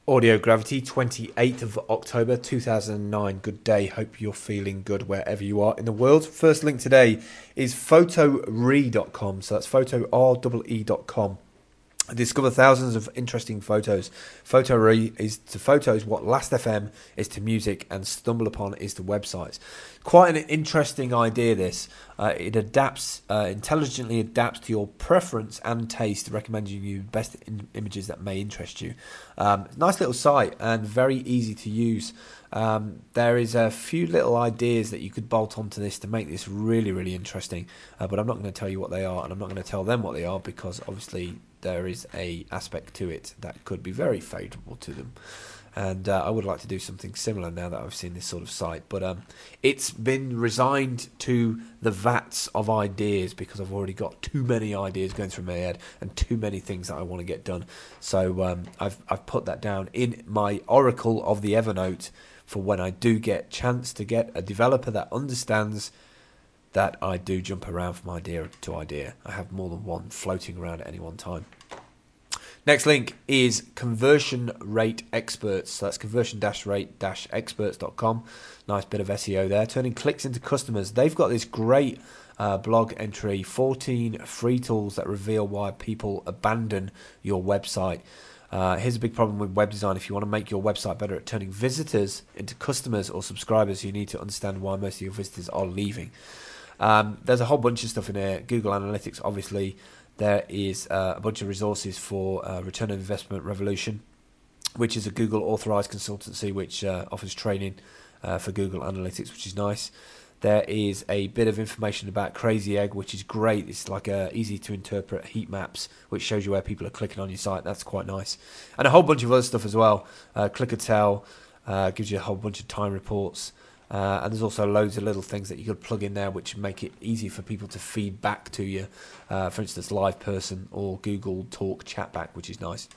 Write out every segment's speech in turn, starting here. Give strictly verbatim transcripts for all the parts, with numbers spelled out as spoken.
Audio Gravity, twenty-eighth of October two thousand nine. Good day. Hope you're feeling good wherever you are in the world. First link today is photoree dot com. So that's photo r e e dot com. Discover thousands of interesting photos. Photoree is to photos what Last F M is to music, and StumbleUpon is to websites. Quite an interesting idea, this. Uh, it adapts, uh, intelligently adapts to your preference and taste, recommending you best in- images that may interest you. Um, nice little site and very easy to use. Um, there is a few little ideas that you could bolt onto this to make this really, really interesting. Uh, but I'm not going to tell you what they are, and I'm not going to tell them what they are, because obviously there is a aspect to it that could be very favourable to them. And uh, I would like to do something similar now that I've seen this sort of site. But um, it's been resigned to the vats of ideas, because I've already got too many ideas going through my head and too many things that I want to get done. So um, I've I've put that down in my Oracle of the Evernote for when I do get chance to get a developer that understands that I do jump around from idea to idea. I have more than one floating around at any one time. Next link is Conversion Rate Experts. So that's conversion rate experts dot com. Nice bit of S E O there. Turning clicks into customers. They've got this great uh, blog entry, fourteen free tools that reveal why people abandon your website. Uh, here's a big problem with web design. If you want to make your website better at turning visitors into customers or subscribers, you need to understand why most of your visitors are leaving. Um, there's a whole bunch of stuff in here. Google Analytics, obviously. There is uh, a bunch of resources for uh, Return on Investment Revolution, which is a Google authorized consultancy which uh, offers training uh, for Google Analytics, which is nice. There is a bit of information about Crazy Egg, which is great. It's like a easy to interpret heat maps, which shows you where people are clicking on your site. That's quite nice. And a whole bunch of other stuff as well. Uh, Clickatel uh, gives you a whole bunch of time reports. Uh, and there's also loads of little things that you could plug in there which make it easy for people to feed back to you. Uh, for instance, Live Person or Google Talk Chatback, which is nice.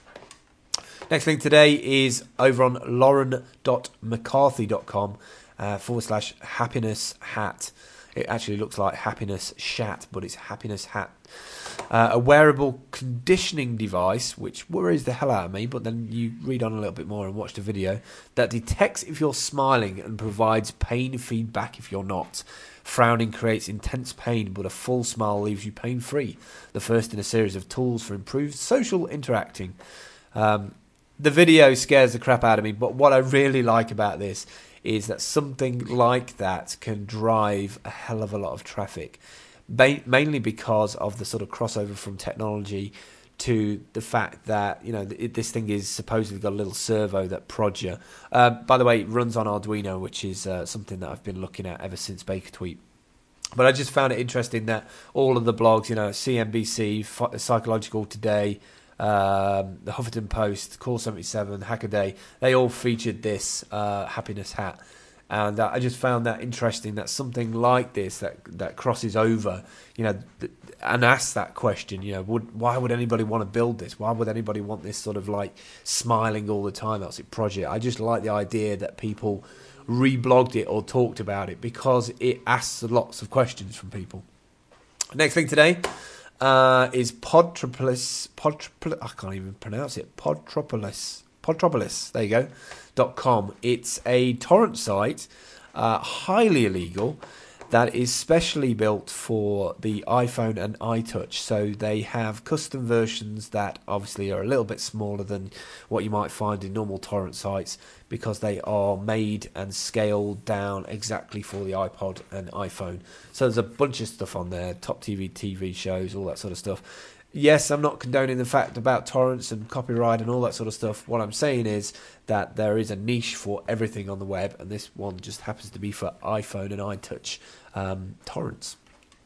Next link today is over on lauren dot mccarthy dot com uh, forward slash happiness hat. It actually looks like happiness shat, but it's happiness hat. Uh, a wearable conditioning device, which worries the hell out of me, but then you read on a little bit more and watch the video, that detects if you're smiling and provides pain feedback if you're not. Frowning creates intense pain, but a full smile leaves you pain-free. The first in a series of tools for improved social interacting. Um, the video scares the crap out of me, but what I really like about this is that something like that can drive a hell of a lot of traffic. Ba- mainly because of the sort of crossover from technology to the fact that, you know, it, this thing is supposedly got a little servo that prods you. Uh, by the way, it runs on Arduino, which is uh, something that I've been looking at ever since Baker Tweet. But I just found it interesting that all of the blogs, you know, C N B C, F- Psychological Today, um, the Huffington Post, Call seventy-seven, Hackaday, they all featured this uh, happiness hat. And uh, I just found that interesting, that something like this that that crosses over, you know, th- and asks that question, you know, would why would anybody want to build this? Why would anybody want this sort of like smiling all the time that's it project? I just like the idea that people reblogged it or talked about it, because it asks lots of questions from people. Next thing today uh, is Podtropolis. Podtropolis. I can't even pronounce it. Podtropolis. Podtropolis. There you go. Dot com. It's a torrent site, uh, highly illegal, that is specially built for the iPhone and iTouch. So they have custom versions that obviously are a little bit smaller than what you might find in normal torrent sites, because they are made and scaled down exactly for the iPod and iPhone. So there's a bunch of stuff on there, top T V, T V shows, all that sort of stuff. Yes, I'm not condoning the fact about torrents and copyright and all that sort of stuff. What I'm saying is that there is a niche for everything on the web, and this one just happens to be for iPhone and iTouch um, torrents.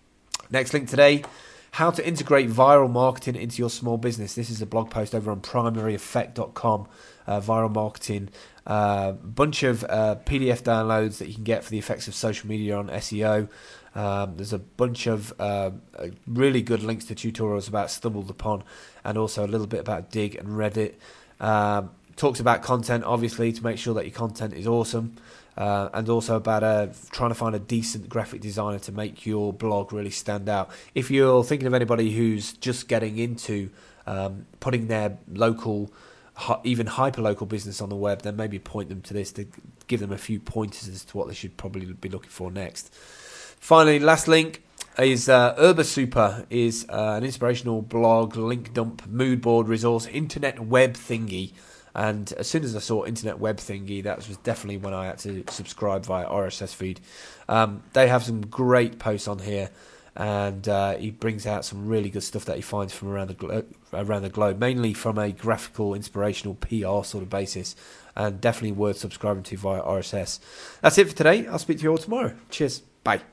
Next link today, how to integrate viral marketing into your small business. This is a blog post over on primary effect dot com, uh, viral marketing. A uh, bunch of uh, P D F downloads that you can get for the effects of social media on S E O. Um, there's a bunch of uh, really good links to tutorials about StumbleUpon, and also a little bit about Dig and Reddit. Um, talks about content, obviously, to make sure that your content is awesome, uh, and also about uh, trying to find a decent graphic designer to make your blog really stand out. If you're thinking of anybody who's just getting into um, putting their local even hyper-local business on the web, then maybe point them to this to give them a few pointers as to what they should probably be looking for next. Finally, last link is uh, Urbasuper is uh, an inspirational blog, link dump, mood board resource, internet web thingy. And as soon as I saw internet web thingy, that was definitely when I had to subscribe via R S S feed. Um, they have some great posts on here, and uh, he brings out some really good stuff that he finds from around the glo- around the globe, mainly from a graphical, inspirational P R sort of basis, and definitely worth subscribing to via R S S. That's it for today. I'll speak to you all tomorrow. Cheers. Bye.